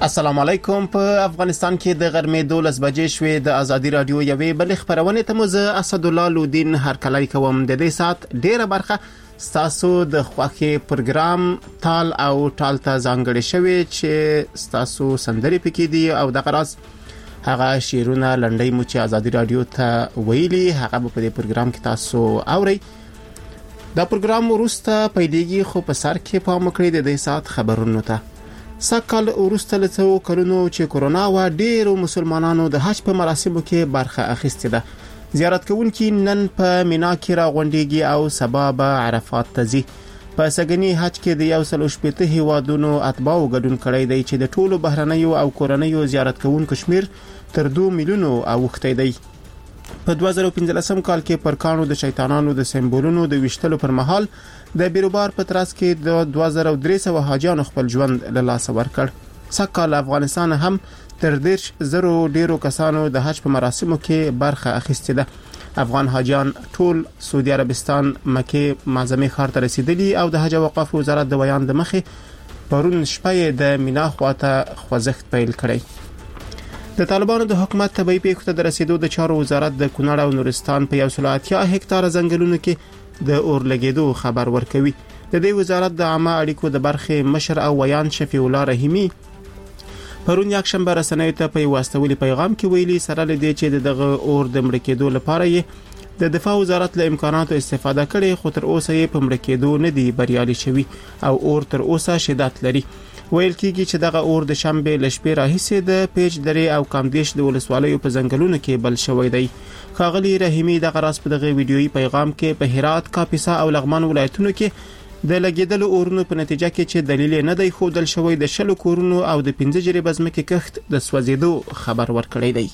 السلام علیکم. په افغانستان کې د غرمې 12 بجې شوې. د ازادي رادیو یوې بل خبرونه ته مزه اسد الله لودین هر کله کوم د دې سات ډیره برخه ستاسو د خوخي پروګرام تال او ټال ته ځانګړي شوی چې ستاسو سندري پکې دي او د قراس هغه شیرونه لنډي مو چې ازادي رادیو ته ویلي هغه په دې پروګرام کې تاسو اوري. دا پروګرام ورسته پیلېږي خو په سر کې پام وکړئ د دې سات خبرونو ته. سکهال ورسته له کلونو چې کورونا و ډیرو مسلمانانو د حج په مراسمو کې برخه اخیسته ده. زیارت کوونکي نن په مینا کې راغونډيږي او سبا به عرفات ته ځي. په سګنی حج کې د 180 هیوادونو اتباعو ګډون کړی دی چې د ټولو بهرنیو او کورنیو زیارت کوونکو شمیر تر 2 میلیونو اوښتی دی. په 2015 کال کې پرکانو د شیطانانو د سمبولونو د وشتلو پر مهال د بیروبار په تراس کې د 2300 حاجیانو خپل ژوند له لاس ورکړ. سکهال افغانستان هم تر 10,000 ډیرو کسانو د حج په مراسمو کې برخه اخیسته ده. افغان حاجیان ټول سعودي عربستان مکه معظمه ښار ته رسیدلي او د حج او اوقاف وزارت د بیان د مخې پرون شپه د مینا خواته خوځښت پیل کړی. د طالبانو د حکومت تبعی پیښو ته د رسیدو د چارو وزارت د کونړ او نورستان په 180 هکتار ځنګلونو کې د اور لګیدو خبر ورکوي. د دې وزارت د عامه اړیکو د برخې مشر او ویان شفیع الله رحیمی پرون یک شنبه رسنیو ته په واستولي پیغام کې ویلي سره لدی چې دغه اور د مړ کېدو لپاره یې د دفاع وزارت له امکاناتو استفاده کړي خو تر اوسه یې په مړ کېدو نه دی بریالي شوی او اور تر اوسه شدت لري. ویل کېږي چې دغه اور د شنبه لشپې راهیسې د پیج درې او کامدیش د ولسوالیو په ځنګلونو کې بل شوی دی. خاغلی رحیمی د غراس په دغه ویډیويي پیغام کې په هرات، کاپیسا او لغمان ولایتونو کې د لګیدلو اورونو په نتیجه کې چې دلیل نه دی خودل شوی د شلو کورونو او د 15 جریبه ځمکې کښت د سوځیدو خبر ورکړی دی.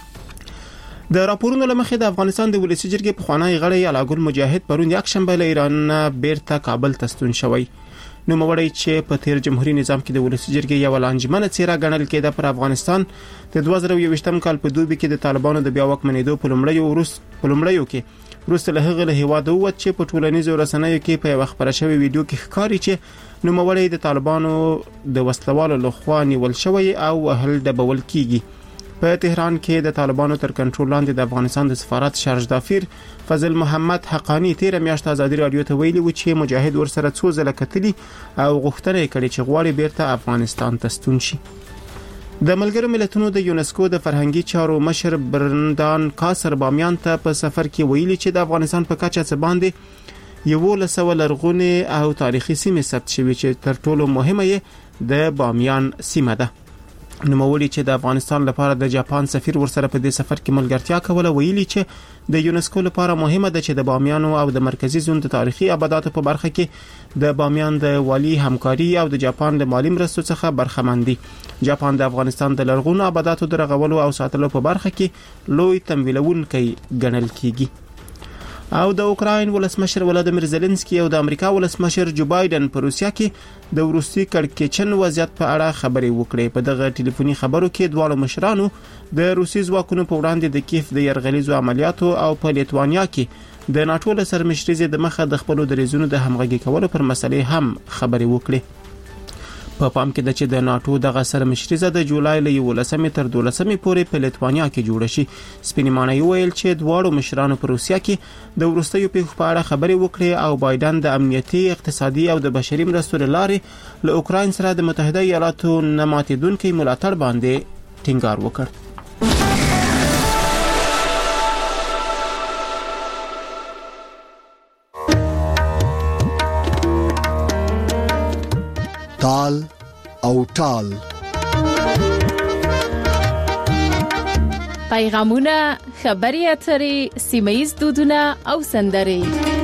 د راپورونو لمخې د افغانستان د ولسی جرګې په خوانی غړی علاګل مجاهد پرون یک شنبه له ایران بیرته کابل ته ستون شوی. نو موري چې په تیر جمهوریت نظام کې د ولسی جرګې یو لانجمنه څیره ګڼل کېده پر افغانستان د 2021 کال په دوبي کې د طالبانو د بیا واکمنېدو په لومړیو کې روسته له هغه له هیواد ووت چې په ټولنیزو رسنیو کې په یو خبره شوی ویډیو کې ښکاري چې نو موري د طالبانو د وسلوالو لخوا نیول شوی او وهل ډبول کیږي. په تهران کې د طالبانو تر کنټرول لاندې د افغانستان د سفارت شارج دافیر فضل محمد حقانی 13 میاشت ازادي رادیو ته ویلي و چې مجاهد ورسره څو ځله کتلی او غوښتنه کړې چې غواړي بیرته افغانستان ته ستون شي. د ملګرو ملتونو د یونسکو د فرهنګي چارو مشر برندان کاسر بامیان ته په سفر کې ویلي چې د افغانستان په کچه څه باندې یو لسو لرغونی او تاریخي سیمه ثبت شوی چې تر ټولو مهمه د بامیان سیمه ده. نوموړي چې د افغانستان لپاره د جاپان سفیر ورسره په دې سفر کې ملګرتیا کوله ویلي چې د یونسکو لپاره مهمه ده چې د بامیانو او د مرکزی زون د تاریخي ابداتو په برخه کې د بامیان د والی همکاري او د جاپان د مالی مرستو څخه برخمن دي. جاپان د افغانستان د لرغونو ابداتو د رغولو او ساتلو په برخه کې لوی تمویلونکی ګڼل کیږي. او د اوکراین ولسمشر ولادیمیر زيلنسکي او د امریکا ولسمشر جو بایدن په روسیا کې د وروستي کړکېچن وضعیت په اړه خبرې وکړې. په دغه ټلیفوني خبرو کې دواړو مشرانو د روسي ځواکونو په وړاندې د کیف د یرغلیزو عملیاتو او په لیتوانیا کې د ناتو له سرمشرۍ د مخه د خپل دریزونو د همغږي کولو پر مسلې هم خبرې وکړې. په پام کې د چې د ناتو دغه سرمشرۍ د جولای له 11 تر 12 پورې په لیتوانیا کې جوړ شي. سپینمانه ویل چې دواړو مشرانو په روسیا کې د ورستیو پیښو په اړه خبرې وکړې او بایدن د امنیتي، اقتصادي او د بشري مرستو لارې له اوکراین سره د متحده ایالاتو نه ماتېدونکي ملاتړ باندې ټینګار وکړ. تال او ټال پیغامونه، خبري اترې، سیمه‌ییز دودونه او سندرې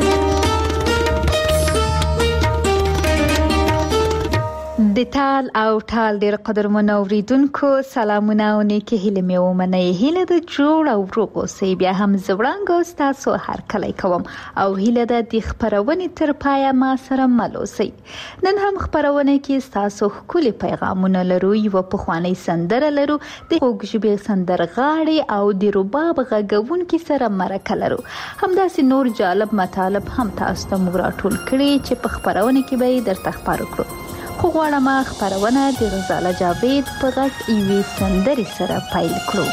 د تال او ټال ډیر قدرمن اوریدونکو سلامونه او نیکی هیله مې ومنئ. هیله د جوړ او روغ اوسئ. بیا هم زوړنګ تاسو هر کله کوم او هیله د خبرونه تر پایه ما سره مل اوسئ. نن هم خبرونه کې تاسو خولي پیغامونه لرو. یو په خواني سندره لرو د خوږژبې سندرغاړي او د رباب غږون کې سره مرکه لرو. همداسې نور جالب مطالب هم تاسو ته مراټول کړي چې په خبرونه کې به درته خبرو کړو. خو غواړم خبرونه د رضا جاوید په غږ یوې سندرې سره پیل کړو.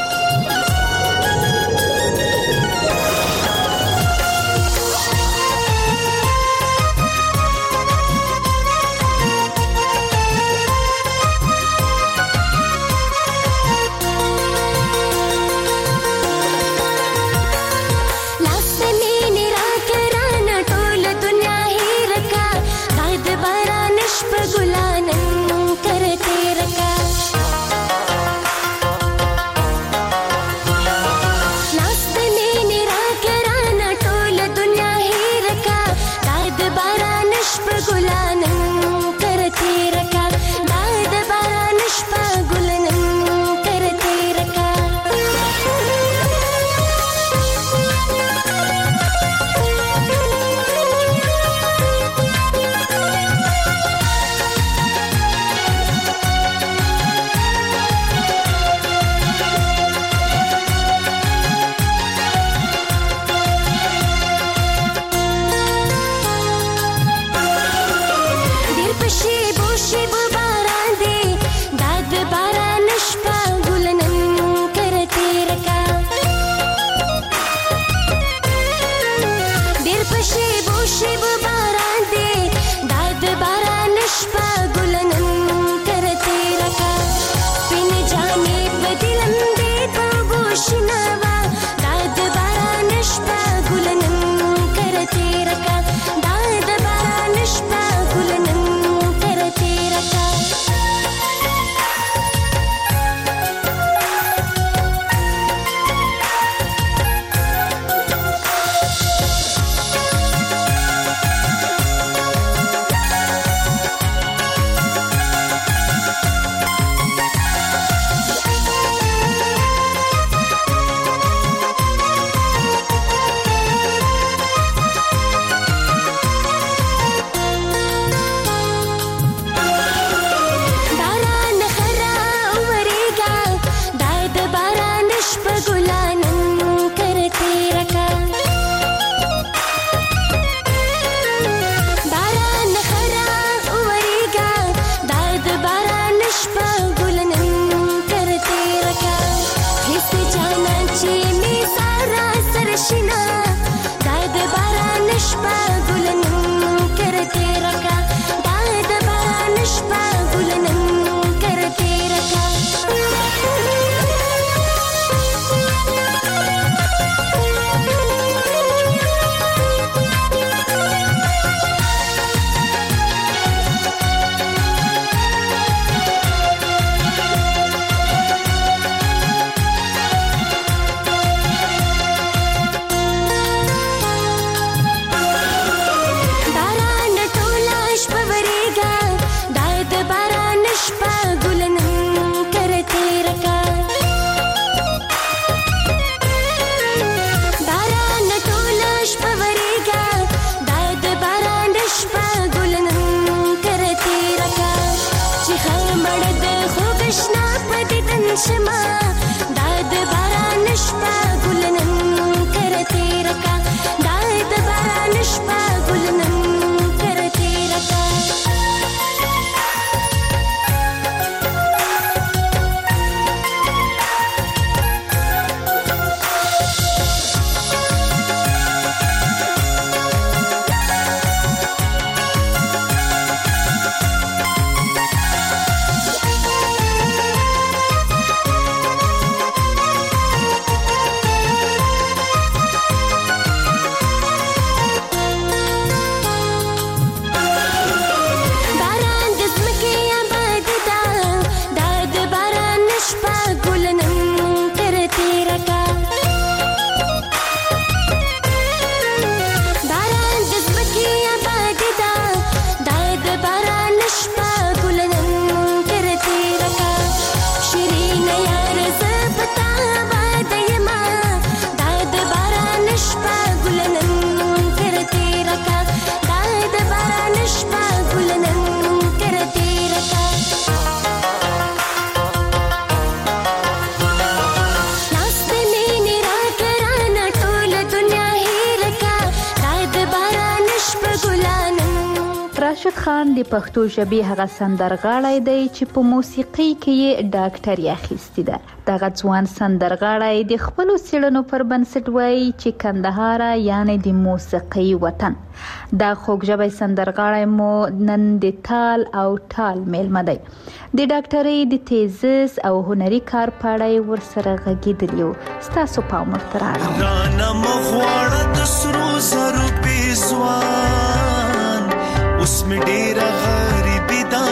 راشد خان د پښتو ژبې هغه سندرغاړی دی چې په موسیقي کې یې ډاکټري اخیستې ده. دغه ځوان سندرغاړی د خپلو څېړنو پر بنسټ وایي چې کندهار یعنی د موسیقي وطن. دا خوږژبی سندرغاړی مو نن د تال او ټال میلمه دی. د ډاکټرۍ د تیزس او هنري کار په اړه یې ورسره غږېدلی و. ستاسو پام ورته رااړوم. رانه مغواړه د سرو زرو پیزوان اوس مې ډېره غریبي دا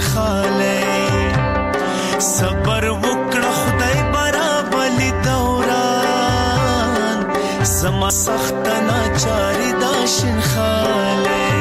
شینخالی صبر وکړه خدای برابلي دوران زما سخته ناچاري دا شینخالی.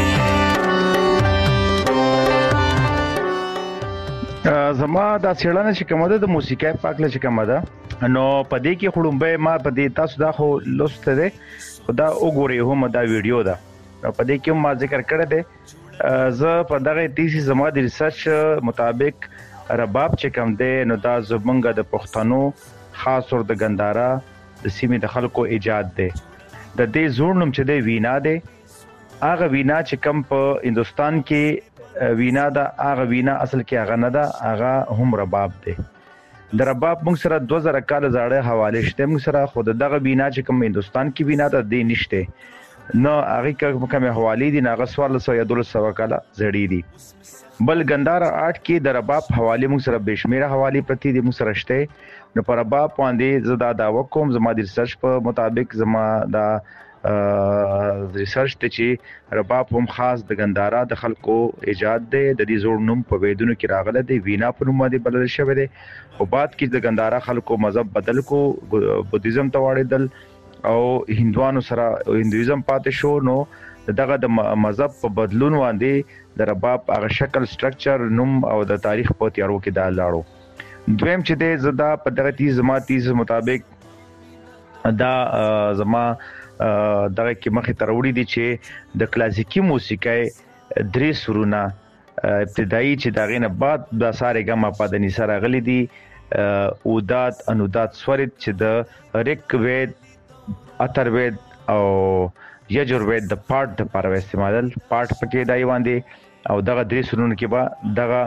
زما دا څېړنه چې کومه ده د موسیقۍ په هکله چې کومه ده نو په دې کې خړومبه ما په دې تاسو دا خو لوسته ده خدا وګورئ هم دا ویډیو ده په دې کې ما ذکر کړی دی زه په دغه تیسی زما د ریسرچ مطابق رباب چې کوم دی نو دا زمونږ د پښتنو خاص اور د ګندارا د سیمې د خلکو ایجاد دی. د دې زوړ نوم چې دی وینا دی. هغه وینا چې کوم په هندستان کې وینا دا هغه وینا اصل کې هغه نه ده هغه هم رباب دی. د رباب موږ سره 2000 کال زاړه حواله شته موږ سره خود دغه وینا چې کوم هندستان کې وینا ده دی نشته نو هغه کومه حواله دي ناغه 1400 کال زړی دي. بل ګندارا آرټ کې د رباب حواله موږ سره بشمیره حواله پرتی دي موږ سره شته. نو پر رباب باندې زدا دا وکوم زما د ریسرچ په مطابق زما دا ریسرچ ته چې رباب هم خاص د ګندارا د خلکو ایجاد دی. د دې زوړ نوم په ویدونو کې راغله دی وینا په نوم باندې بلل شوی دی. خو بعد کې د ګندارا خلکو مذهب بدل کو بودیزم ته واړېدل او هندوانو سره هندویزم پاتې شو. نو دغه د مذهب په بدلون باندې د رباب هغه شکل سټرکچر نوم او د تاریخ په تیارو کې دا لاړو. دویم چې د زدا په دغه تیز مطابق دا زما دغه کې مخې ته وړي دي چې د کلاسیکی موسیقۍ درې سرونه ابتدایي چې دغه نه بعد د ساره ګما پدني سره غلي دي اودات انودات سورت چې د ریک وید اتروید او یجوروید د پارت لپاره استعمالل پارت پکې دای باندې او دغه درې سرونه کې با دغه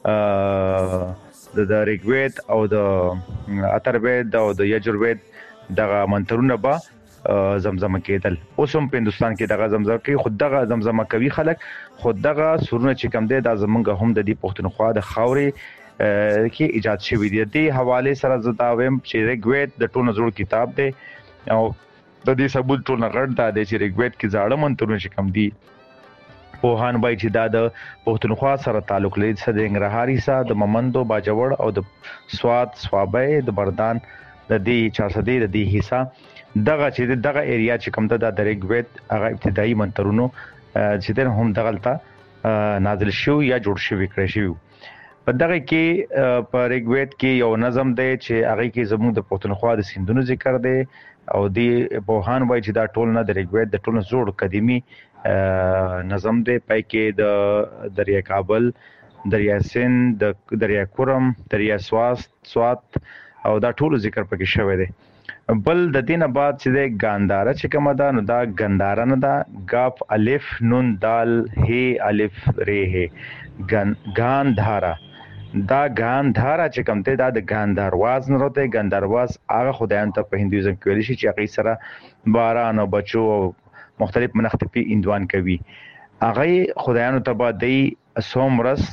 د ریګوید او د اتروید او د یجوروید دغه منترونه با زمزمه کېدل. اوس هم په هندستان کې دغه زمزمه کوي خود دغه زمزمه کوي خلک خود دغه سرونه چې کم دي د زمونږ هم د دې پښتونخوا د خاورې کې ایجاد شوی دی. د حواله سره زدا ویم چې ریګوید د ټولو زوړ کتاب دی او د دې ثبوت ټول غړ دا دی چې ریګوید کې زاړه منترونه چې کم دي پوهان وایي چې دا د پښتونخوا سره تعلق لري د انګرهاري سره د ممندو باجوړ او د سواد سوابه د بردان د دې 400 د دې حصہ دغه چې دغه ایریا چې کوم د ریګوید هغه ابتدایي منترونو چې د هم دغلطه نازل شو یا جوړ شوی کړی شو. په دغه کې په ریګوید کې یو نظم دی چې هغه کې زموږ د پښتونخوا د سیندونو ذکر دی او دی بوهان وایي چې دا ټول نه د ریګوید د ټول زوړ قديمي نظم دی. پای کې د دریا کابل دریا سند د دریا کورم دریا سوات او دا ټول ذکر پکې شوی دی. بل د دینه بعد چې د ګاندارا چې کومه ده نو دا ګندارا نه ده غاف الف نون دال هی الف ری هی ګاندارا دا ګاندارا چې کوم ته دا د ګاندارواز نه راته ګاندارواز هغه خدایان ته په هندویزم کې ویل شي چې هغه سره باران او بچو مختلف منختفي اندوان کوي. هغه خدایانو ته بعدي سومرس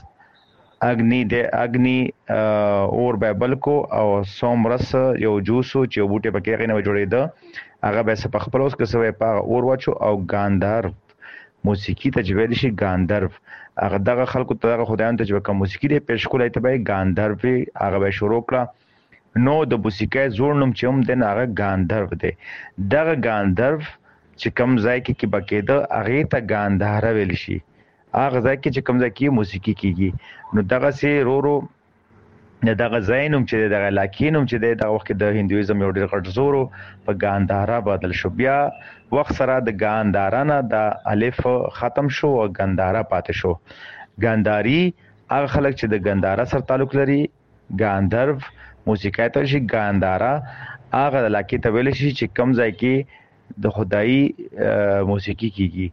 اگنی اور بایبل کو او سومرس یو جوسو چې بوټه پکې غنه جوړېده هغه به په خپل اوس کې سوې په اور واچو او ګاندار موسیقي ته جوړل شي ګاندرف هغه دغه خلکو ته دغه خدایانو ته چې کوم موسیقي د پیش کولای ته به ګاندرف هغه به شروع کړه. نو د موسیقۍ زوړ نوم چې هم د هغه ګاندرف دی. دغه ګاندرف چې کوم ځای کې بکیده هغه ته ګاندار ویل شي. هغه ځای کې چې کوم ځای کې موسیقي کیږي نو دغه سي رورو دغه زینوم چې دغه لاکینوم چې دغه وخت د هندویزم یو ډېر غټ زورو په ګاندارا بدل شو. بیا وخت سره د ګاندارانه د الف ختم شو او ګاندارا پاتې شو. ګانداری هغه خلک چې د ګاندارا سره تعلق لري ګاندرف موسیقي ته شي. ګاندارا هغه لاکی ته ویل شي چې کوم ځای کې د خدای موسیقي کیږي.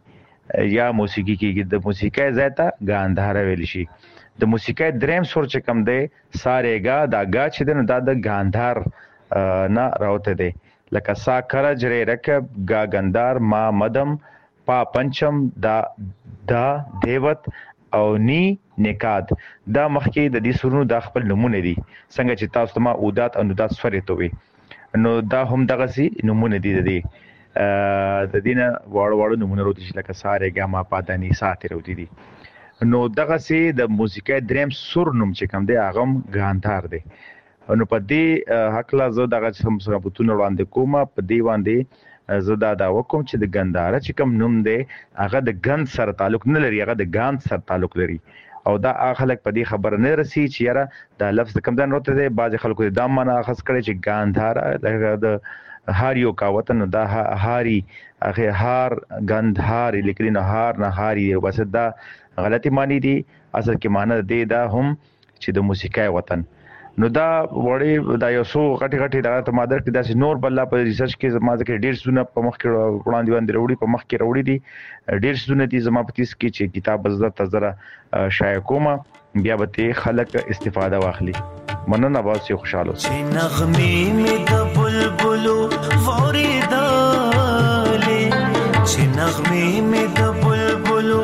یا موسیقي کېږي. د موسیقۍ ځای ته ګاندهار ویل شي. د موسیقۍ دریم سور چې کم دی سارېګا دا گا چې دی نو دا د ګاندهار نه راوته دی. لکه سا کرج ری رکب گا گندار ما مدم پا پنچم دا دیوت او نی نکاد. دا مخکې د دې سورونو د خپل نمونه دي څنګه چې تاسو ما اودات انودات سورې ته وي نو دا هم دغه سي نمونه دي د دینه واړو نمونه وروتي چې لکه ساره ګما پادانی ساتي وروتي دي. نو دغه سي د موسیقۍ دریم سور نوم چې کوم دی هغه ګاندهار دی. نو په دې حق لا زه دغه څه بوتونه وړاندې کوم په دې باندې زه دا وکم چې د ګندهار چې کوم نوم دی هغه د ګند سره تعلق نه لري هغه د ګاند سره تعلق لري او دا خلک په دې خبر نه رسي چې یاره دا لفظ کوم ځای وروته دی. بعض خلکو دا معنا اخذ کړي چې ګاندهار د هاریو کا وطن دا هاري هغه هار ګندهار لیکلي نه هار نه هاري بس دا غلطي معنی دي. اصل کې معنی دی دا هم چې د موسیقۍ وطن. نو دا وړي دا یو څو غټي دا ته مادر کې داسې نور بل په ریسرچ کې زما ځکه ډېر سونه په مخ کې وړاندې وړي په مخ کې وړي دي ډېر سونه دي زما په تیس کې چې کتاب زړه تزره شایع کومه بیا به خلک استفاده واخلي. مننه واسي خوشاله چې نغمې مې د بلبلو وریدالې چې نغمې مې د بلبلو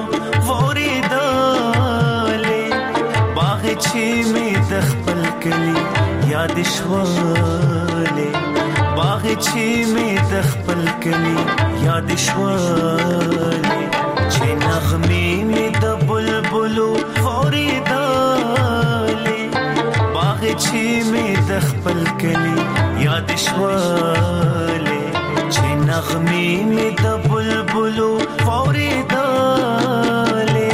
وریدالې باغ چې مې د خپل کلی یاد شولې باغ چې مې د خپل کلی یاد شولې چې نغمې مې د بلبلو وریدالې باغ چې مې د خپل کلی یاد شولې چې نغمې مې د بلبلو وریدالې.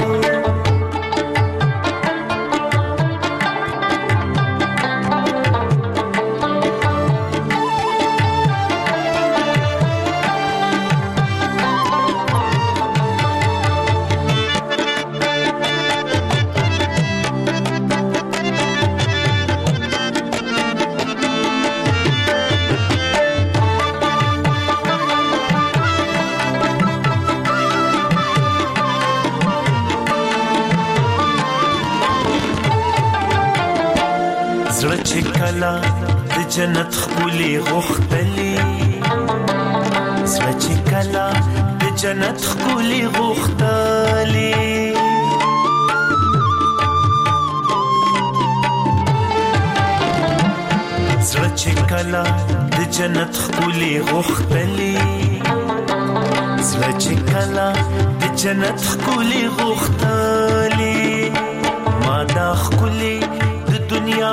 زړه چې کلا د جنت خولي غختلې زړه چې کلا د جنت خولي غختلې زړه چې کلا د جنت خولي غختلې زړه چې کلا د جنت خولي غختلې ما دا خولي دنیا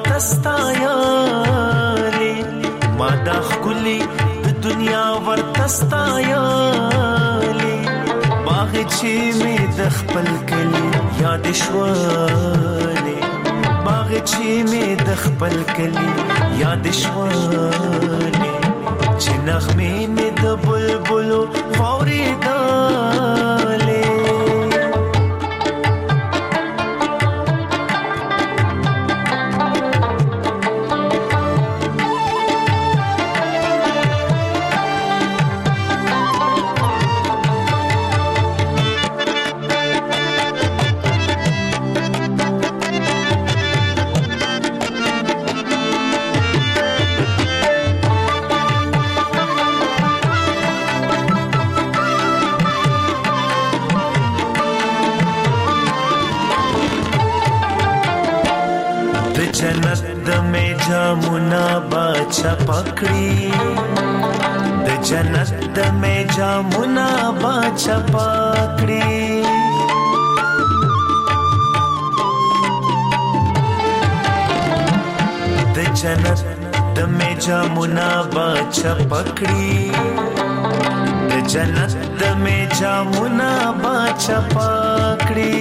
ورتستایالی ما دا خکلی د دنیا ورتستایالی باغ چې مې د خپل کلی یاد شولې باغ چې مې د خپل کلی یاد شولې چې نغمې مې د بلبلو واورېدلې. جنت د می جامونا باچا پکړی د جنت د می جامونا باچا پکړی د جنت د می جامونا باچا پکړی د جنت د می جامونا باچا پکړی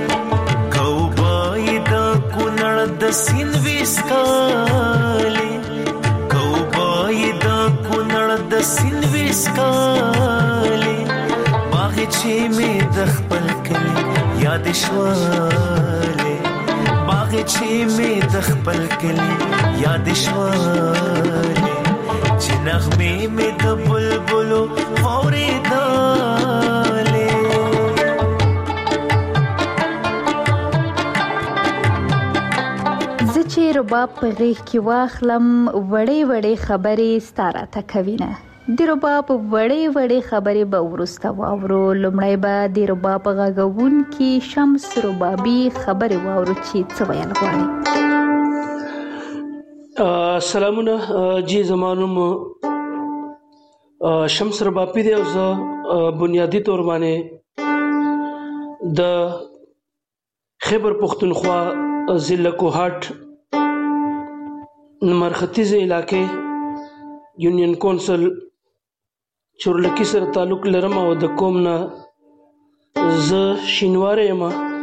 د سین وسکالی کوبای د کونړ د سین وسکالی باغ چې مې د خپل کلی یاد شولې باغ چې مې د خپل کلی یاد شولې چې نغمې مې د بلبلو واورېدلې. رباب په غیږ کې واخلم وړې وړې خبرې ستاره ته کوینه د رباب وړې وړې خبرې به ورسته واورو. لومړی به د رباب غږونکي شمس ربابي خبرې واورو چې څه ویل غواړي. سلامونه جی، زما نوم شمس ربابي دی او زه بنیادی طور باندې د خیبر پختونخوا ضلع کوهاټ مرختیز علاقې یونین کونسل چورلکی سره تعلق لرم او د کوم نه زه شینواره یم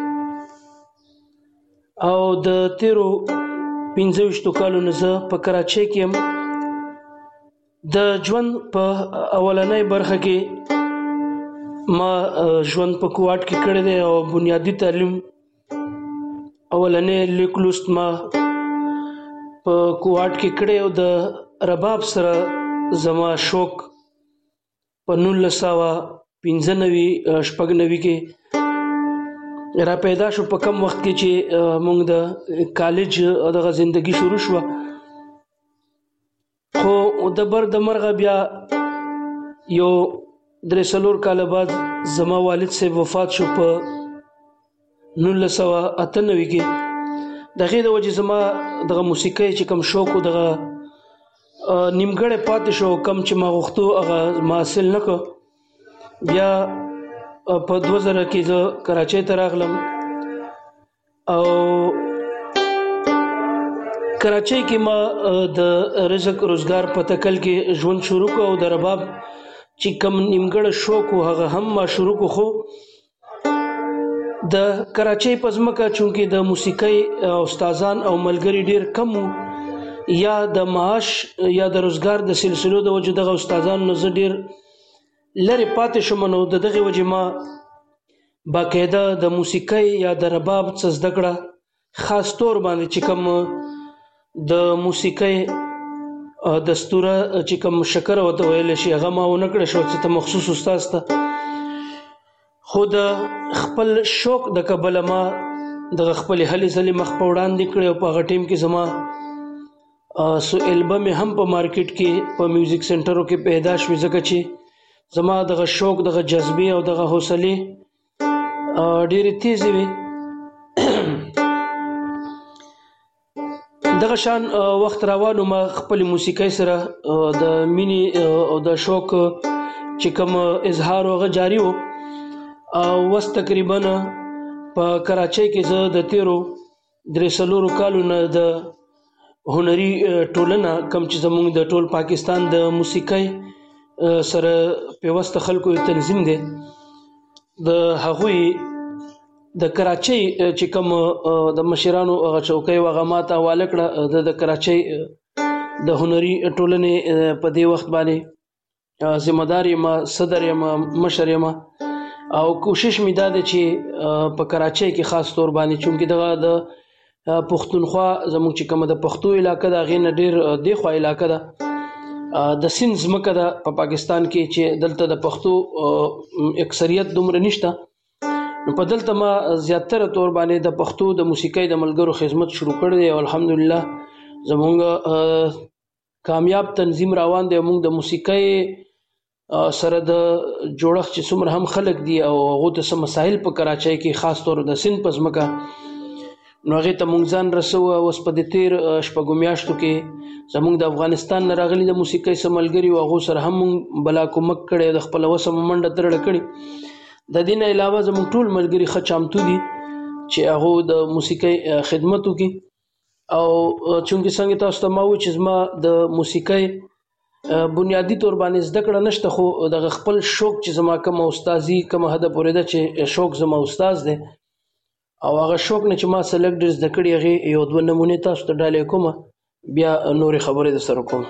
او د تیرو 25 کالو نه زه په کراچۍ کې یم. د ژوند په اولنۍ برخه کې ما ژوند په کوهاټ کې کړی دی او بنیادی تعلیم اولنې لیک لوست ما په کوهاټ کې کړی او د رباب سره زما شوق په 1995 کې را پیدا شو. په کم وخت کې چې مونږ د کالج دغه زندگی شروع شو، خو د بر د مرغه بیا یو 3 کال بعد زما والد صاحب وفات شو په 1998 کې. دغه د وجه زما دغه موسیقۍ چې کم شوق او دغه نیمګړی پاتې شو، کم چې ما غوښتو هغه ما حاصل نه کړ. بیا په 2000 کې زه کراچۍ ته راغلم او کراچۍ کې ما د رزق روزګار په تکل کې ژوند شروع کړ او د رباب چې کم نیمګړی شوق و هغه هم ما شروع کړ. خو د کراچۍ په ځمکه چونکې د موسیقۍ استادان او ملګري ډیر کم وو، یا د معاش یا د روزګار د سلسلو د وجه دغه استادان نو زه ډیر لرې پاتې شوم. نو د دغه وجه ما باقاعده د موسیقۍ یا د رباب څه زده کړه، خاص طور باندې چې کوم د موسیقۍ دستوره چې کوم شکر ورته ویل شي هغه ما ونه کړی شو چې ته مخصوص استاد ته. خو د خپل شوق د کبله ما د خپل هلې ځلې مخ په وړاندې کړی او په هغه ټیم کې زما سو البم هم په مارکیټ کې په میوزیک سنټرو کې پیدا شوې، ځکه چې زما دغه شوق دغه جذبې او دغه حوصلې ډېرې تیزې وي. دغه شان وخت روانو ما خپل موسیقۍ سره د مینې او د شوق چې کوم اظهار هغه جاری و. وس تقریبا په کراچۍ کې زه د تیرو 3 کالو نه د هنري ټولنه کم چې زموږ د ټول پاکستان د موسیقۍ سره پیوسته خلکو تنظیم دی، د هغوی د کراچۍ چې کوم د مشرانو هغه چوکۍ هغه ماته حواله کړه. د کراچۍ د هنري ټولنې په دې وخت باندې ذمہ دار یم، صدر یم، مشر یم او کوشش مې دا ده چې په کراچۍ کې خاص طور باندې چونکې دغه د پښتونخوا زموږ چې کومه د پښتو علاقه ده هغې نه ډېر دې خوا علاقه ده د سند ځمکه ده په پاکستان کې چې دلته د پښتو اکثریت دومره نشته. نو په دلته ما زیاتره طور باندې د پښتو د موسیقۍ د ملګرو خدمت شروع کړی دی او الحمدلله زموږ کامیاب تنظیم روان دی. موږ د موسیقۍ سره د جوړښت چې څومره هم خلک دي او هغو ته څه مسایل په کراچۍ کې خاص طور د سند په ځمکه نو هغې ته مونږ ځان رسوه. اوس په دې تېر شپږو میاشتو کې زموږ د افغانستان نه راغلي د موسیقۍ څه ملګري وو، هغو سره هم مونږ بلا کومک کړی، د خپله وسه مو منډه ترړه کړې. د دې نه علاوه زموږ ټول ملګري ښه چامتو دي چې هغو د موسیقۍ خدمت وکړي. او چونکې څنګه تاسو ته ما وویل چې زما د موسیقۍ بنیادی طور باندې زده کړه نشته، خو دغه خپل شوق چې زما کومه استازي کومه حده پورې ده چې شوق زما استاد دی او هغه شوق نه چې ما سلګ ډېر زده کړي هغې یو دوه نمونې تاسو ته ډالۍ کومه، بیا نورې خبرې در سره کوم.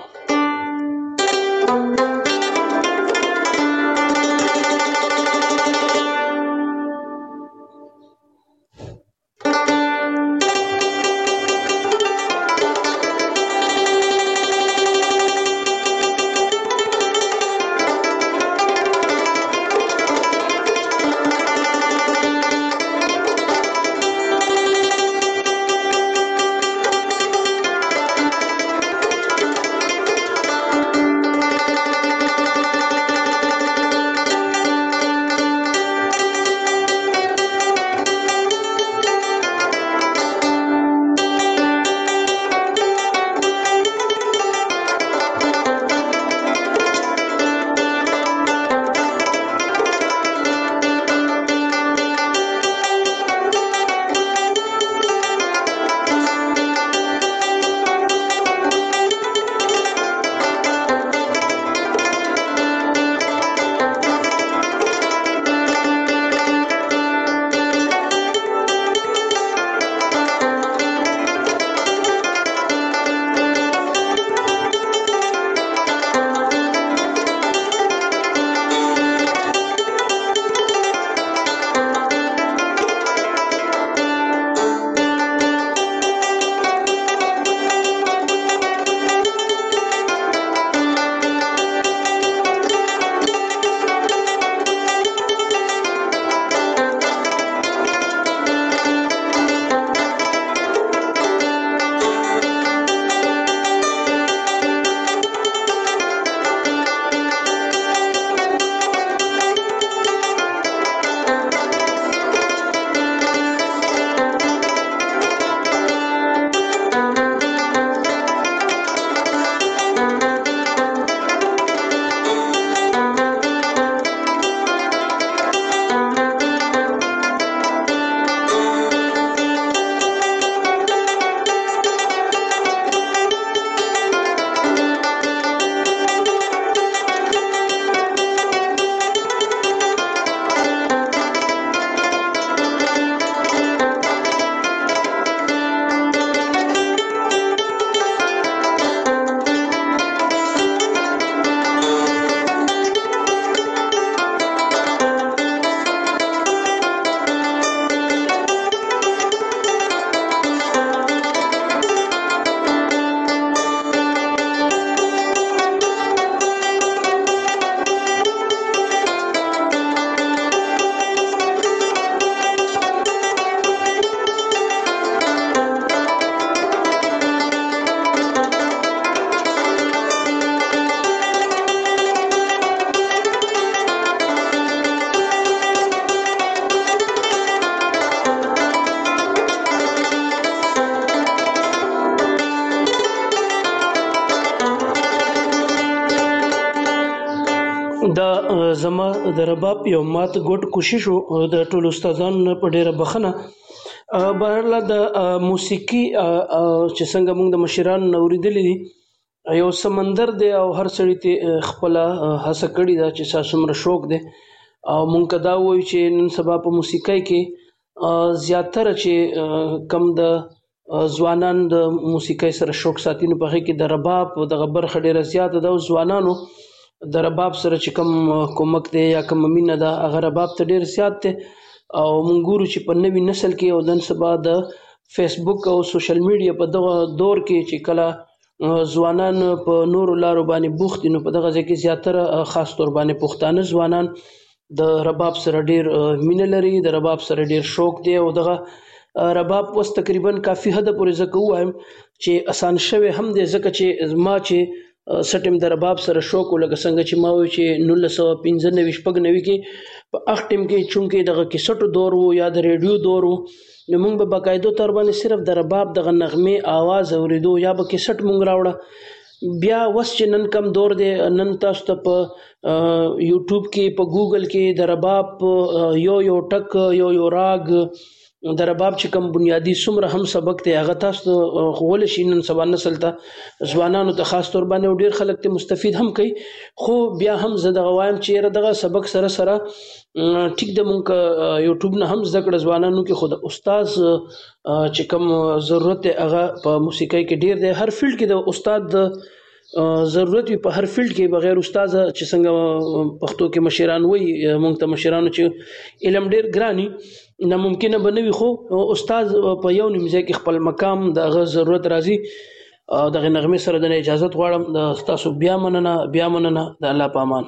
دا زما د رباب یو مات ګډ کوشش د ټولو استادانو په ډیره بخنه بهرله د موسیقي چې څنګه موږ د مشرانو اوریدلې دي یو سمندر دی او هر سړی ته خپل هڅه کړې ده چې څومره شوق دی او موږ کدا وایو چې نن سبا په موسیقۍ کې زیاتره چې کم د ځوانان د موسیقۍ سره شوق ساتي نو په هغه کې د رباب د غبر خډيره زیاته د ځوانانو د رباب سره چې کم کومک دی یا کم مینه ده هغه رباب ته ډیر زیات دی او موږ ګورو چې په نوې نسل کې او نن سبا د فیسبوک او سوشل میډیا په دغه دور کې چې کله ځوانان په نورو لارو باندې بوخت دي نو په دغه ځای کې زیاتره خاص تور باندې پښتانه ځوانان د رباب سره ډیر مینه لري د رباب سره ډیر شوق دی او دغه رباب وس تقریبا کافي حد پورې زکه وایم چې آسان شوه هم دی ځکه چې ما چې سټم د رباب سره شوق ولګ څنګه چې ما وی چې 1995 شپږ کې په اختم کې چونکې دغه کیسټو دور وو یا د ریډیو دور وو نو موږ به باقاعده تر باندې صرف د رباب د نغمه आवाज اوریدو یا به کیسټ موږ راوړه بیا وس چې نن کم دور دی نن تاسو ته په یوټیوب کې په ګوګل کې د رباب یو ټک یو راګ د رباب چې کوم بنیادی څومره هم سبق ته هغه تاسو غول شي نن سبا نسل ته ځوانانو ته خاص تور باندې ډیر خلک ته مستفید هم کوي خو بیا هم زده غوایم چې دغه سبق سره ټیک د مونږ یوټیوب نه هم زده کړ ځوانانو کې خود استاد چې کوم ضرورت هغه په موسیقۍ کې ډیر دی هر فیلډ کې د استاد ضرورت په هر فیلډ کې بغیر استاد چې څنګه پښتو کې مشران وي مونږ ته مشرانو چې علم ډیر ګرانی ناممکن بنوي خو استاد په یو نیمځای کې خپل مقام د ضرورت راځي او د نغمه سره د اجازه غواړم د تاسو بیا مننه د الله پامان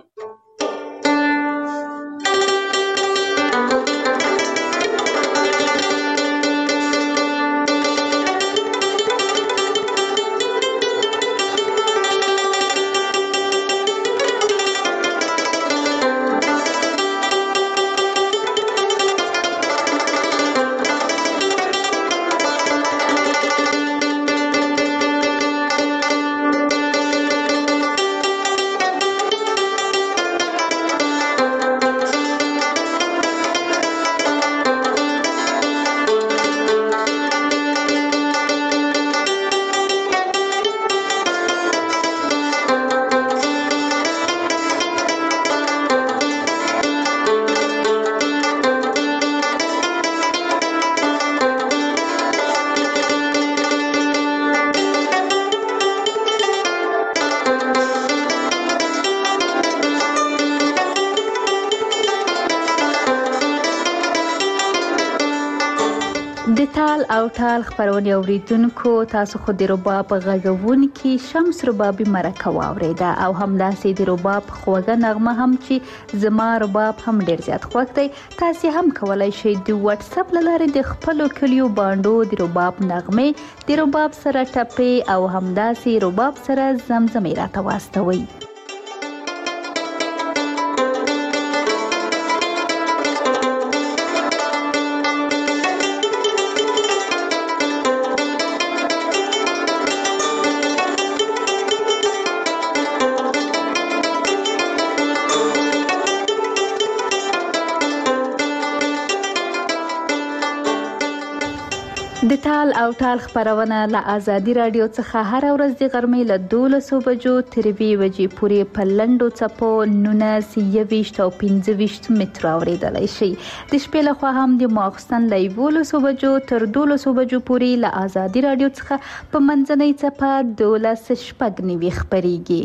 د تال او ټال خبرونه اوریدونکو تاسو خو د رباب غږون کې شمس ربابي مرکه واوریده او همداسې د رباب خوږه نغمه هم چې زما رباب هم ډیر زیات خوښ دی تاسو هم کولای شئ د واتس اپ لاره د خپل کلیو باندې د رباب نغمه د رباب سره ټپې او همداسې رباب سره زمزمې راته واستوي د تال او ټال خبرونه له آزادي رادیو څخه هر ورځ د غرمې له 12 بجو تر 2 بجې پورې په لنډو څپو 19 او 25 متر اوریدلای شي د شپې له خوا هم د ماخستن له 12 بجو تر 12 بجو پورې له آزادي رادیو څخه په منځنۍ څپه 12 شپږ خبريږي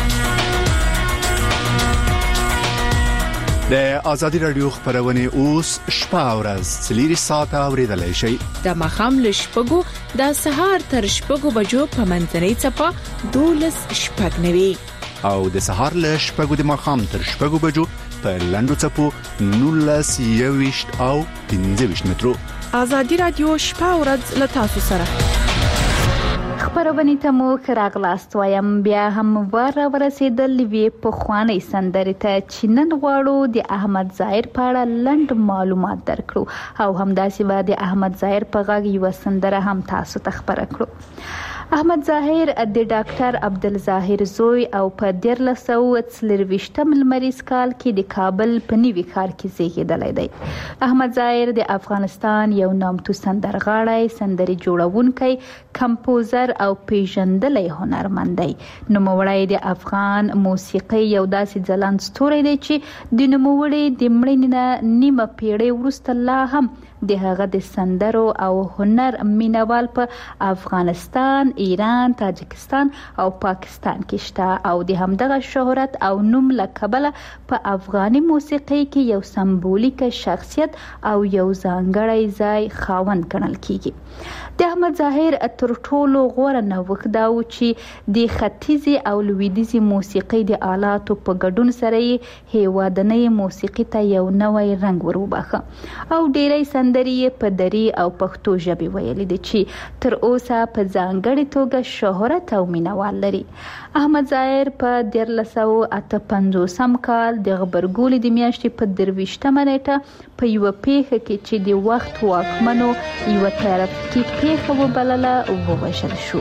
د آزادي رادیو خبرونه اوس شپه ورځ 3 ساعته اوریدلای شي د مخام له شپږو د سهار تر شپږو بجو په منځنۍ څپه 12 شپږ او د سهار له شپږو د مخام تر شپږو بجو په لنډو څپو 19 او 25 مترو آزادي رادیو شپه ورځ له تاسو سره خبرونه ته مو راغلاست وایم بیا هم ورسېدل وی په خواني سندره ته چینن غواړو د احمد ظاهر په اړه لند معلومات درکړو او همداسې به د احمد ظاهر په غږ یو سندره هم تاسو ته خبر کړو احمد ظاهر د ډاکټر عبدالظاهر زوی او په 1324 لمریز کال کې د کابل په نیوي ښار کې زیږیدلی دی. احمد ظاهر د افغانستان یو نامتو سندرغاړی، سندري جوړونکی، کمپوزر او پیژندلی هنرمند دی. نوموړی د افغان موسیقۍ یو داسې ځلانده ستوری دی چې د نوموړي د مړینې نه نیمه پیړۍ وروسته لا هم د هغه د سندرو او هنر مینوال په افغانستان، ایران، تاجکستان او پاکستان کې شته او د همدغه شهرت او نوم له کبله په افغاني موسیقۍ کې یو سمبولیک شخصیت او یو ځانګړی ځای خاوند ګڼل کیږي. د احمد ظاهر تر ټولو غوره نوښت دا و چې د ختیځي او لویدیځي موسیقۍ د آلاتو په ګډون سره یې هیوادنۍ موسیقۍ ته یو نوی رنګ وروباخه او ډیری سندري په دری او پښتو ژبې ویلي دي چې تر اوسه په ځانګړي توګه شهرت او مینوال لري. احمد ظاهر په 1358 کال د غبرګولي د میاشتې په 23 نیټه په یو پیښه کې چې د وخت واکمنو یو ترافیکي پیښه وبلله ووژل شو.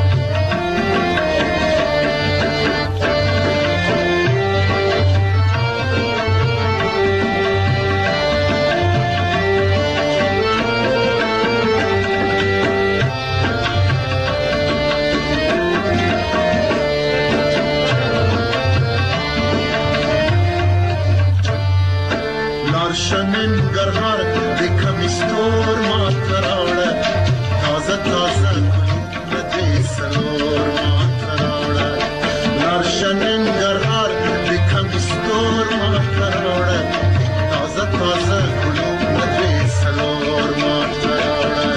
ننګرهار د کمیستور ماته راوړه، تازه تازه ګلونه دې سلور ماته راوړه. لاړشه ننګرهار د کمیستور ماته راوړه، تازه تازه ګلونه دې سلور ماته راوړه.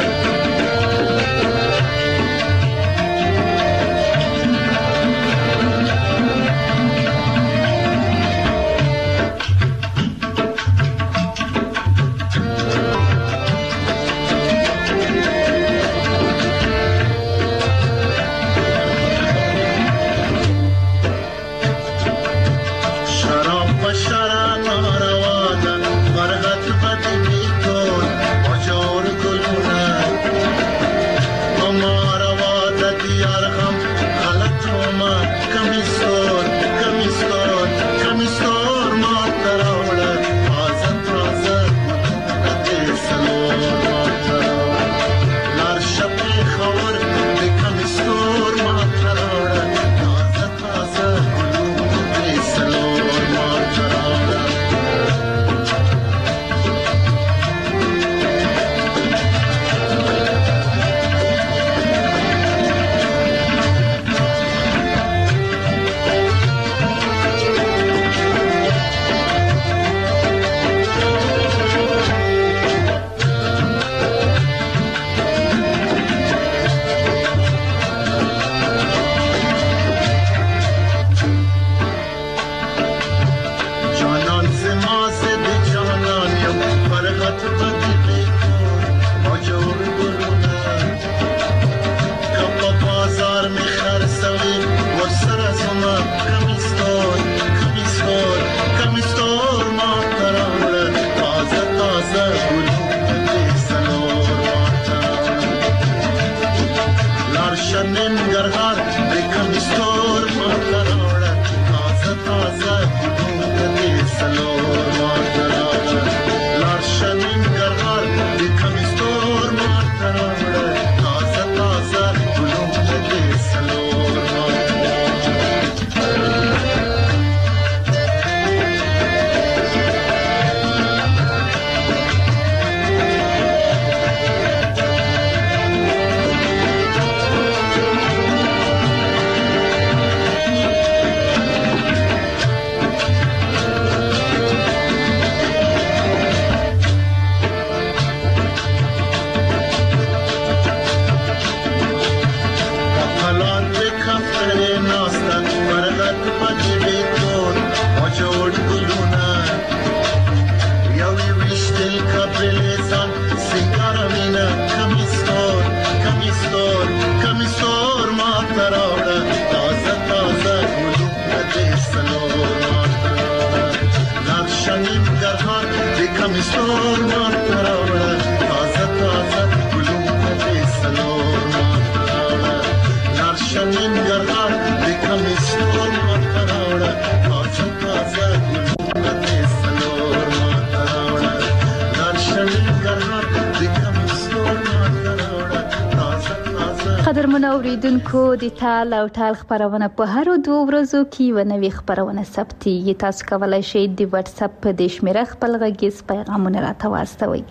اوریدونکو د تال او ټال خبرونه په هر 2 ورځو کې ونوي خبرونه ثبتېږي. تاسو کولی شئ د واتس اپ په د شمیره خپل غږیز پیغامونه راته واستوئ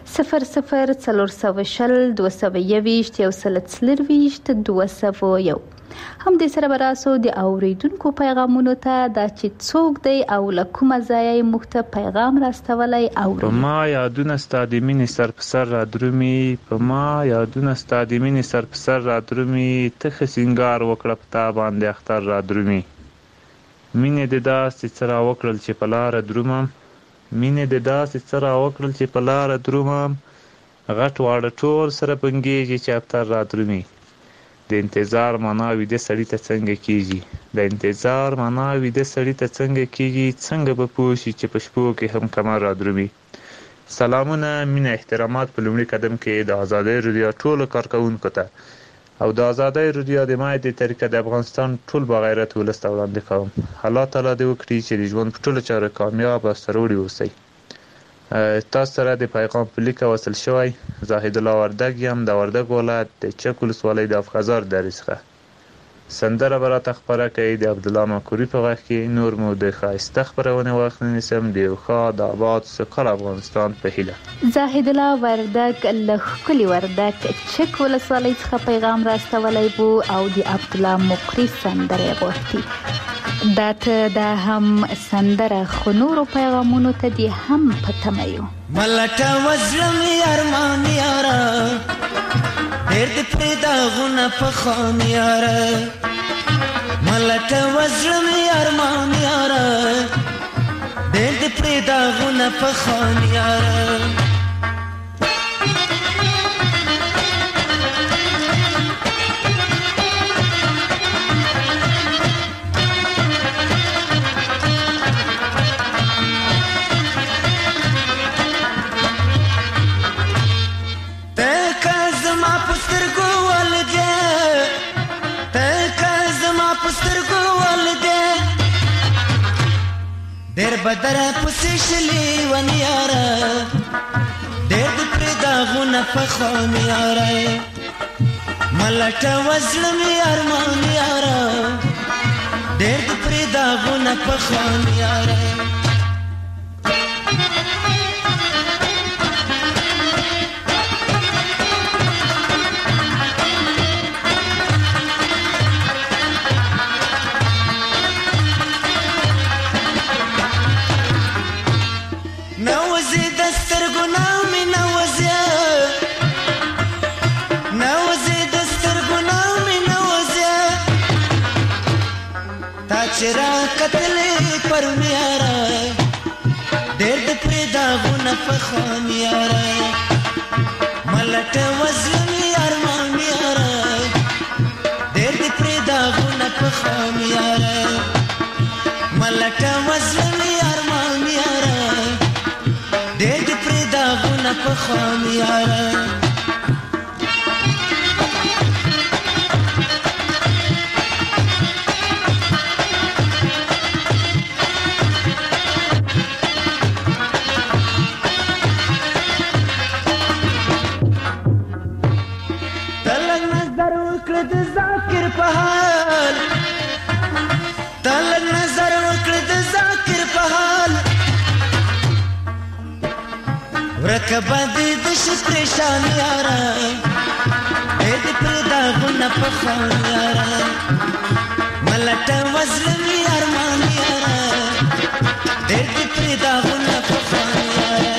00 421 201 هم د سره براسو د اوریدونکو پیغامونو ته دا چې څوک دی او له کومه ځایه موږ ته پیغام راستولی اوري. په ما یادونه ستا د مینې سر په سر را درومي، په ما یادونه ستا د مینې سر په سر را درومي، ته ښه سینګار وکړه په تا باندې اختر را درومي. مینې د داسې څه را وکړل چې په لاره درومم، مینې د داسې څه را وکړل چې په لاره درومم، غټ واړه ټول سره بنګېږي چې اختر را درومي. د انتظار معنا ویده سړي ته څنګه کیږي، د انتظار معنا ویده سړي ته څنګه کیږي، څنګه به پوه شي چې په شپو کې هم کمر را درومي. سلامونه، مینه، احترامات په لومړي قدم کې د ازادۍ رادیو ټولو کارکوونکو ته او د ازادۍ رادیو د مایع د طریقه د افغانستان ټول باغیرت ولس ته وړاندې کوم. الله تعالی دې وکړي چې د ژوند په ټولو چارو کامیاب او سرلوړي اوسئ. تاسو سره د پیغام په لیکه وصل شوی زاهد الله وردګ یم د وردګ ولایت د چک ولسوالۍ د افغازار درې څخه. سندره به راته خپره کوي د عبدالله مکوري په غږ کې. نور مو د ښایسته خپرونې وخت نه نیسم د یو ښه د آباد سوکاله افغانستان په هیله. زاهد الله وردګ له ښکلي وردګ چک ولسوالۍ څخه پیغام راستولی بو او د عبدالله مکوري سندره یې غوښتي. دا ته دا هم سندره خو نورو پیغامونو ته دی هم په تمه یو. ملټه وزلم ارمان یاره ډېر دې پرې داغونه پخوان یاره، ملټه وزلم ارمان یاره ډېر دې پرې داغونه پخوان یاره. ډېر بدر پسې شلې ونې یاره ډېر دې پرې داغونه پخوان یاره، ملټه وزلم ارمان یاره ډېر دې پرې داغونه پخوان یاره. چرا قتلې پر میاره ډېر د پرې داغونه پخوان یاره، ملټه وزلم ارمان یاره ډېر د پرې داغونه پخوان یاره، ملټه وزلم ارمان یاره ډېر د پرې داغونه پخوان یاره. ورکبادی د شپریشان یاره ډېر دې پرې داغونه پخوان یاره، ملټه وزلم ارمان یاره ډېر دې پرې داغونه پخوان یاره.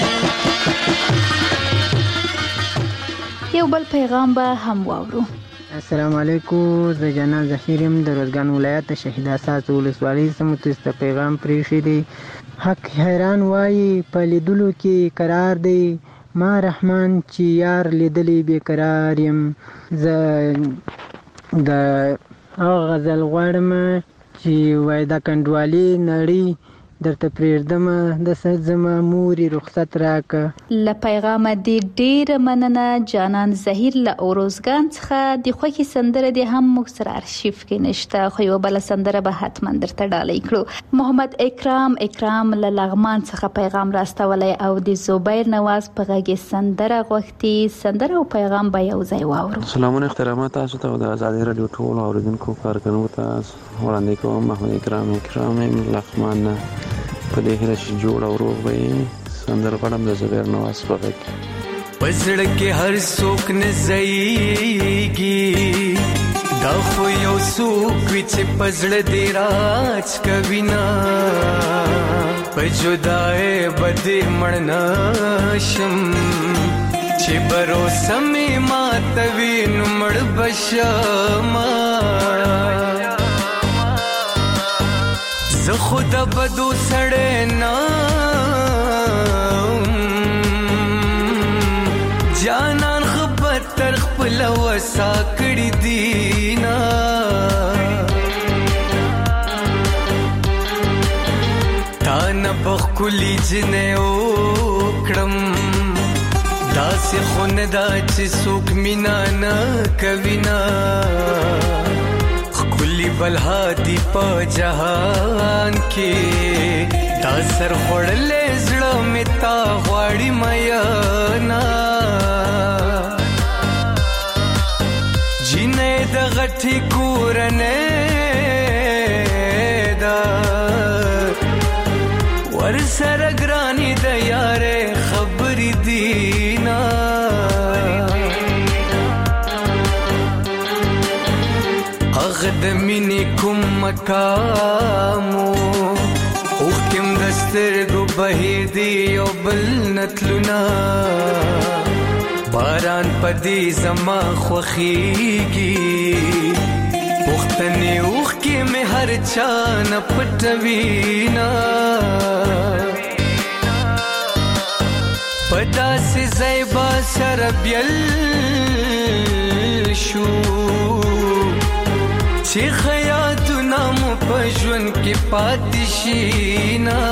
یو بل پیغام به هم واورو. السلام علیکم، زه جنان ظهیر یم د روزګان ولایت د شهید اساس ولسوالۍ څخه تاسو ته پیغام پرېښی دی. حق حیران وایي په لیدلو کې قرار دی، ما رحمان چې یار لیدلی بیقرار یم. زه د هغه غزل غواړم چې وای د کنډوالي نړۍ درته پرېږدم د زما مورې رخصت راکړه. له پیغامه دې ډېره مننه جانان زهیر له اوروزګان څخه. د خوښې سندره دې هم موږ سره ارشیف کې نشته، خو یوه بله سندره به حتما درته ډالۍ کړو. محمد اکرام له لغمان څخه پیغام راستولی او د زبیر نواز په غږ سندره غوښتي. سندره او پیغام به یو ځای واورو. سلامونه احترامات تاسو ته د ازادي رادیو ټول اوریدونکو کارکونکو ته وړاندې کوم. محمد اکرام لغمان نه په دې هیله چې جوړ او روغ وي. سندره غواړم د زبیر نواز په غږ. پزړه کې هر څوک نه ځایږي، دا خو یو څوک وي چې پزړه دې راج کوي نه، په جدای بدې مړ نشم چې بروسه مې ماتوي نو مړ بشم. زه خو د بدو سړی نه جانان خبر تر خپل وسا کړی دینا، تا نه بخکلی جنې وکړم داسې خو نه دا چې څوک مینا نه کوي نه، خکلی بلهادي په جهان کې دا سر خوړلې زړه مې تا غواړي میانا، جینې د غټي کورنۍ دا ور سره ګرانی د یارې خبرې دینا، هغه د مینې کوم مقامو اوښکم د سترګو بهېدې یو بل نتلونه، باران پدې زما خوښیږي، پښتنې اوښکې مې هر چا نه پټوینا، په داسې ځای به سره بیل شو چې خیاطونه مو په ژوند کې پاتې شي نه،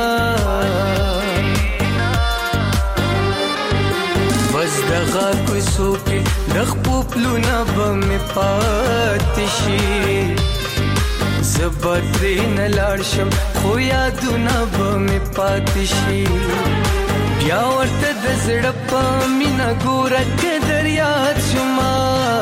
بس دغه کوڅو کې د خپو پلونه به مې پاتې شي، زه به ترې نه لاړ شم خو یادونه به مې پاتې شي، بیا ورته د زړه په مینه ګوره که دریاد شما،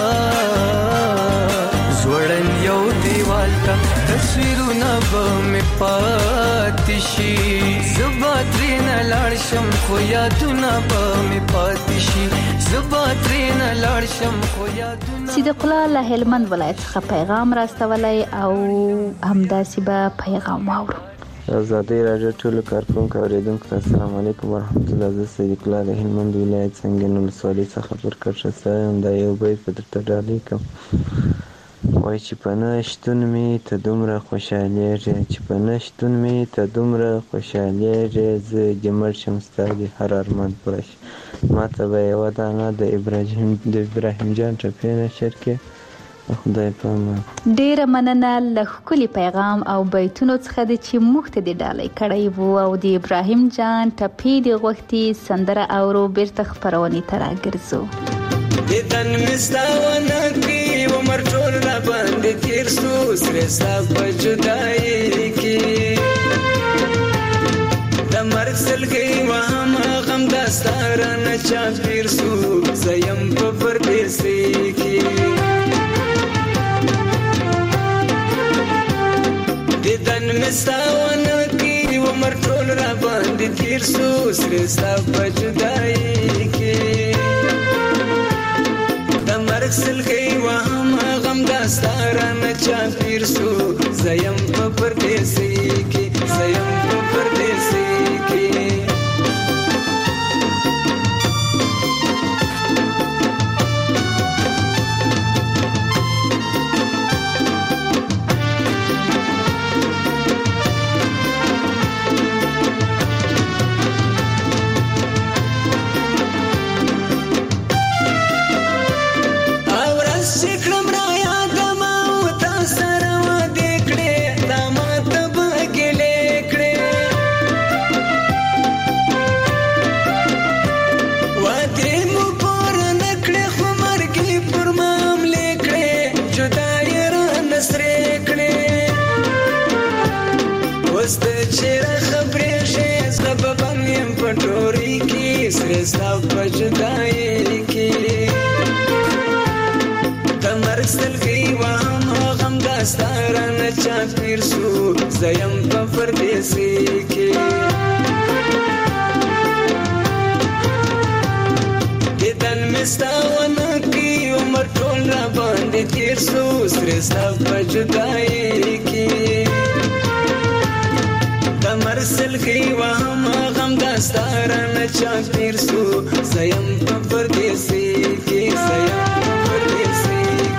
زوړن یو دیوال ته تصویرونه به مې پاتې شي، زه به ترې نه لاړ شم خو یادونه به مې پاتې شي، زه به ترې نه لاړ شم خو یادونه. صدیق الله له هلمند ولایت څخه پیغام راستولی او همداسې به پیغام واورو. ازادي راډیو ټولو کارکونکو اوریدونکو ته السلام علیکم ورحمت الله. زه صدیق الله د هلمند ولایت څنګل ولسوالۍ څخه پر کټه یم. دا یو بیت په درته ډالۍ کوم. وای چې په نه شتون مې ته دومره خوشحالیږې، چې په نه شتون مې ته دومره خوشحالیږې، زه دې مړ شم ستا دې هر ارمان پوره شي. ما ته به یوه دانه د ابراهیم جان ټپې نشر کې. خدای په امان. ډیره مننه له ښکلي پیغام او بیتونو څخه د چې موږ ته دې ډالۍ کړی وو او د ابراهیم جان ټپې دې غوښتي. سندره اورو بیرته خپرونې ته راګرځو. دیدن مستاونه کی عمر ټول را باندې تیر سو، سره ستا په جدایي کې د مرګ سلګۍ وهم غم داستا رانه چا پیر سو، زیم په پردیسۍ کې دیدن مستاونه کی عمر ټول را باندې تیر سو، سره ستا په جدایي کې مرګ سلګۍ وهم غم داستا رانه چا پیر سو، زیم په پردیسۍ کې، زیم په پردیسۍ کې چیرې خبرې شې زببم یم پټوري کې سرستا پجدای کې تمر سلګي وهم غم داستان چا پیر سو زیم په پردیسي کې ددن مستاونه کې عمر ټول را باندې تیر سو سرستا پجدای کې تمر سلګي وهم غم داستان چا پیر سو زیم په پردیسي کې زیم په پردیسي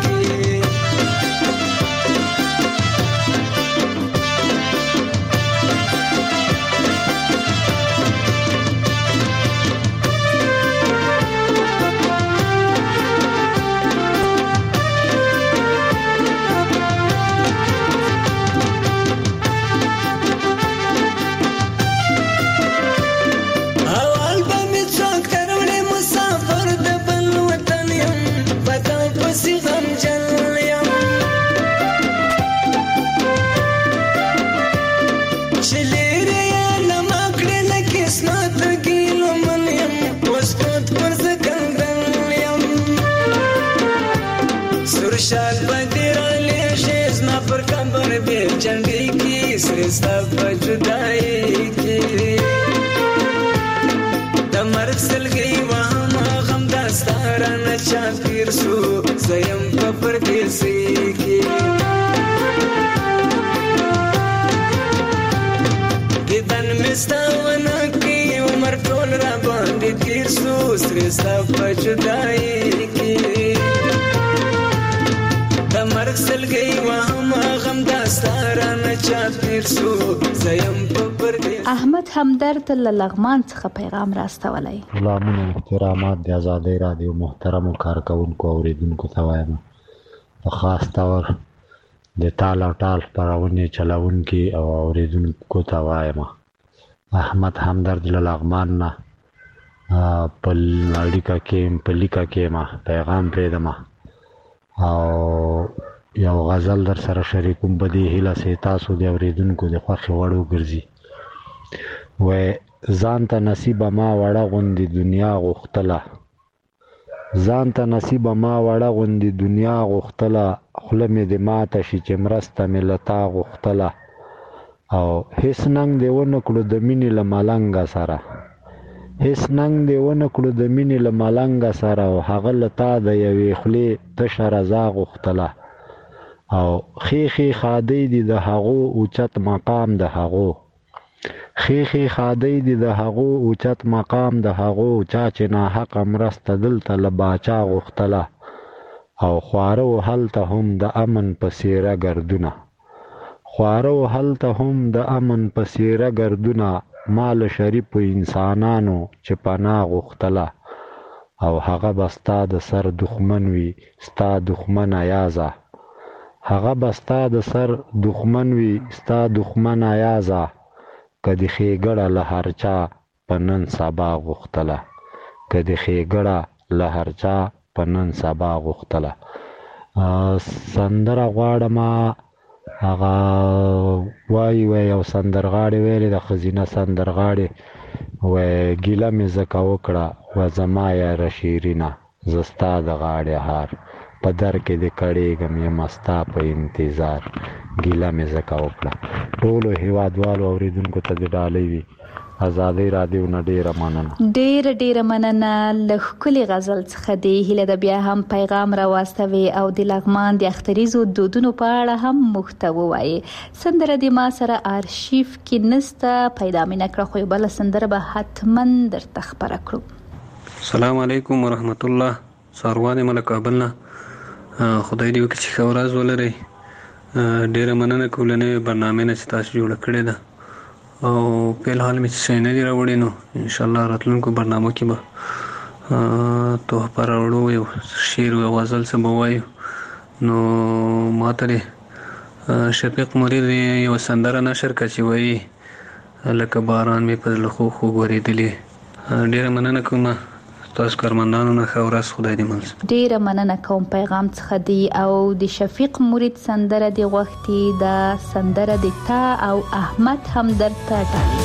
چنډي کې سرستا پجدای کې د مرګ سلګي وهم غم داستان چا پیر سو زیم په پردیسي کې ددن مستاونه کې عمر ټول را باندې تیر سو سرستا پجدای کې د مرګ سلګي وهم غم داستان چا پیر سو زیم په پردیسي. احمد همدرد له لغمان څخه پیغام راستولی. سلامونه احترامات د آزادۍ رادیو محترمو کارکونکو اوریدونکو ته وایم په خاص طور د ټال او ټال خپرونې چلونکي او اوریدونکو ته وایم احمد همدرد له لغمان نه په اړیکه کې په لیکه کې ما پیغام پرېږدم او یو غزل در سره شریکوم په دې هیله چې تاسو د اوریدونکو د خوښې وړ وګرځي. وای ځان ته نصیبه ما وړه غوندې دنیا غوښتله ځان ته نصیبه ما وړه غوندې دنیا غوښتله خوله مې د ماته شي چې مرسته مې له تا غوښتله او هېڅ ننګ دې ونه کړو د مینې له ملنګه سره هیڅ ننګ دې ونه کړو د مینې له ملنګه سره او هغه له تا د یوې خولې تشه رضا غوښتله او ښې ښادۍ دي د هغو اوچت مقام د هغو ښې ښادۍ دي د هغو اوچت مقام د هغو چا چې ناحقه مرسته دلته له باچا غوښتله او خواره و هلته هم د امن په څېره ګردونه خواره و هلته هم د امن په څېره ګردونه ما له شریفو انسانانو چې پناه غوښتله او هغه به ستا د سر دښمن وي ستا دښمنه یازه هغه به ستا د سر دښمن وي ستا دښمنه یازه که د ښېګړه له هر چا په نن سبا غوښتله که د ښېګړه له هر چا په نن سبا غوښتله. سندره غواړم هغه وایي یو سندرغاړی ویلې د ښځینه سندرغاړې وایي ګیله مې ځکه وکړه و زما یاره شیرینه زه ستا د غاړې هار په در کې د کړېږم یم ستا په انتظار ګیله مې ځکه وکړه. ټولو هیوادوالو اوریدونکو ته د ډالۍ وي آزادۍ رادیو نه ډیره مننه. ډیره مننه. له ښکلې غزل څخه د هیله د بیا هم پیغام را واستوي او د لغمان د اختریزو دودونو په اړه هم موږ ته ووایي. سندره د ما سره آرشیف کې نسته پیدا مې نه کړه خو بله سندره به حتما درته خپره کړو. السلام علیکم ورحمت الله. ساروان ملک کابل نه. خدای دې وکړي چې ښه ورځ ولرئ. ډیره مننه کولنې برنامه نه چې تاسو جوړه کړې ده او په الحال مې څه نه دی راوړی نو ان شاء الله راتلونکو برنامه کې به تحفه راوړو یو شعر او غزل څه به وایو. نو ماته شفیق مرید یو سندره نشر کړه چې وایي لکه باران مې په لخو خو غورېدلې. ډیره مننه کوم تاسو کارمندانو نه ښه ورځ، خدای دې مل. ډیره مننه کوم پیغام څخه دی. او د شفیق مرید سندره دی غوښتي، دا سندره د تا او احمد همدرد ته ډالۍ.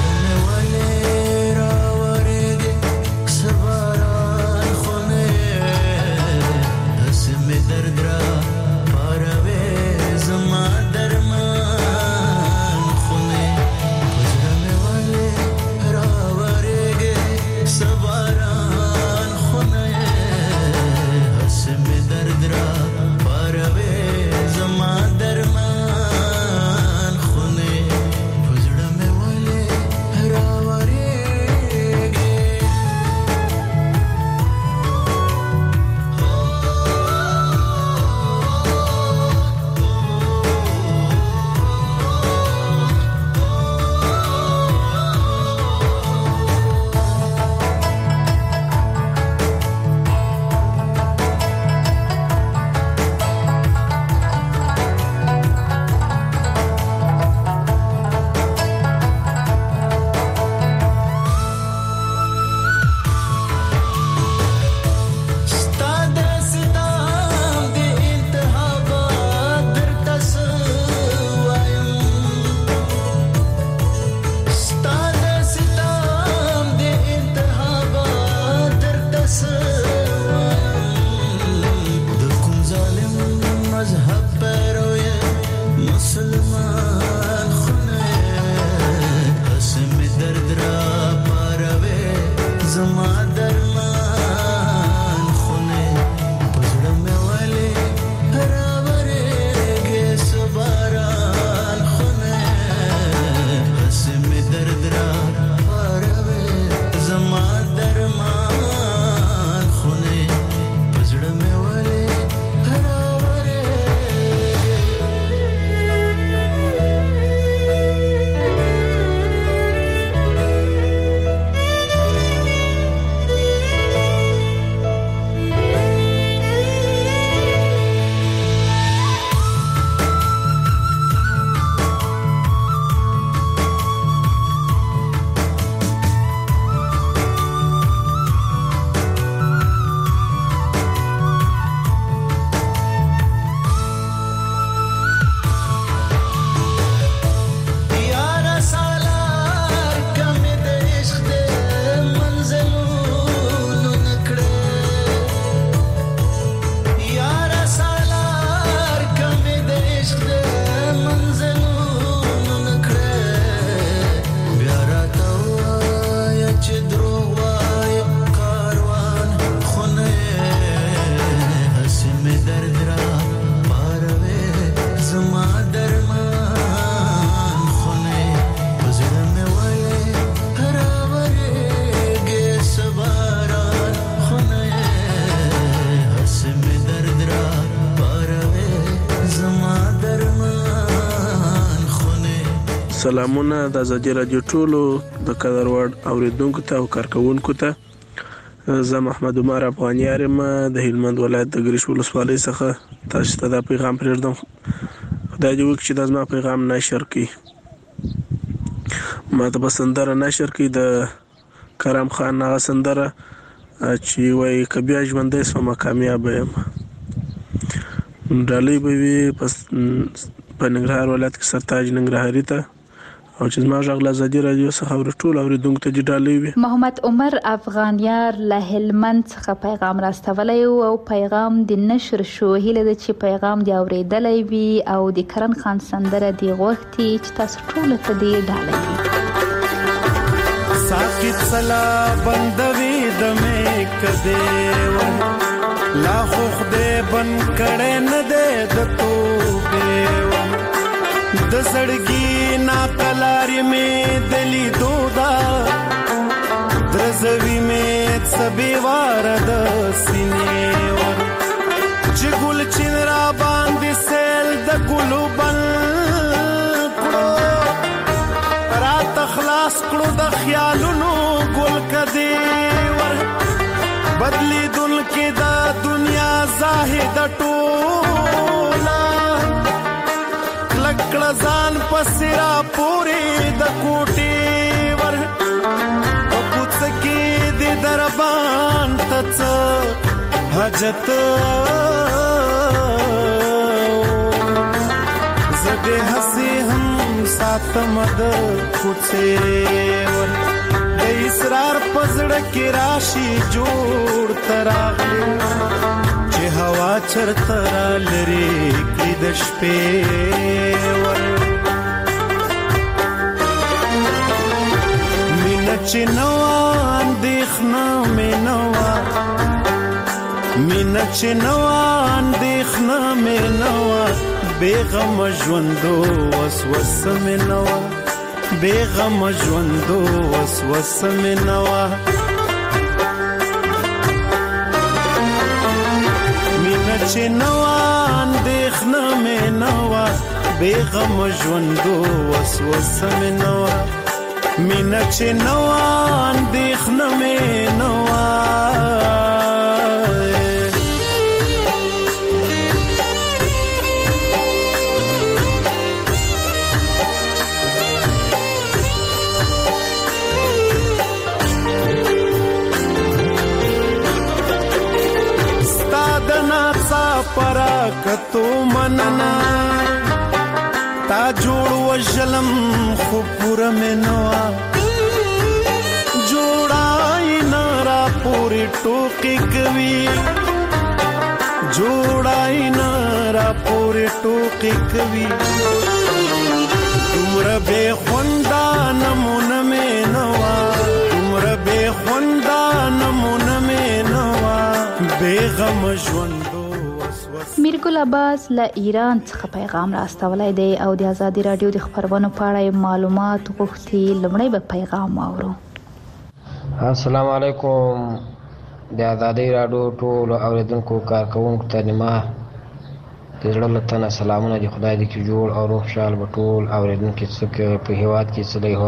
سلامونه د ازادي رادیو ټولو د قدر وړ اوریدونکو ته او کارکونکو ته. زه محمد عمر افغانیار یم د هلمند ولایت د ګریش ولسوالۍ څخه. تاسو ته دا پیغام پرېږدم، خدای دې وکړي چې دا زما پیغام نشر کړي. ما ته به سندره نشر کړي د کرم خان هغه سندره چې وایي که بیا ژوندی شوم کامیابه یم. ډالۍ به وي په ننګرهار ولایت کې سرتاج ننګرهاري ته، او چې زما غږ له ازادي رادیو څخه ټول اوریدونکو ته ډالۍ وي. محمد عمر افغانیار له هلمند څخه پیغام راستولی او پیغام د نشر شو. هیله ده چې پیغام دی اوریدلی وي او د کرن خان سندره دی غوښتي چې تاسو ټول ته دی ډالۍ وي. ساکت سلا بندوي د مې کده لا خو خدای بن کړه نه ده د توبه د سړګي نا کلاري مې دلی دودا درزوي مې سبي وار د سینې ور چې ګل چین را باندې سیل د ګلو بل کړو رات خلاص کړو د خیالونو ګل کدي ور بدلی دل کې د دنیا زاهد ټولا لکړه ځان پسرا پوری د کوټي ور په پوڅ کې د در بیابان تڅ حاجت زده حسی هم ساتم د کوڅه ور د اسرار پزړه کې راشي جوړ تراغلی چې هوا چرته لري کې د شپې ور مینه چې نو اندېښنه مې نوا مینه چې نو اندېښنه مې نوا بیغم ژوندو وسوسه مې نوا بیغم ژوندو وسوسه مې نوا مینه چې نو اندېښنه مې نوا بیغم ژوندو وسوسه مې نوا مینه چې نو اندېښنه مې نوا پراکتو مننا تا جوړ وجلم خو پورا منوا جوړای نارا پوری ټوکی کوي جوړای نارا پوری ټوکی کوي تمره به خوندا نمونه منوا تمره به خوندا نمونه منوا بیغم ژوندو میرګل عباس له ایران څخه پیغام راستولای دی او د آزادي رادیو د خبرونو په اړه معلومات غوښتي. لمړی به پیغام واورو. السلام علیکم. د آزادي رادیو ټول اوریدونکو کارکونکو ته نیمه د زړه له تنه سلامونه دي. خدای دې کې جوړ او روغ خوشحال به ټول اوریدونکو څوک په هیواد کې څه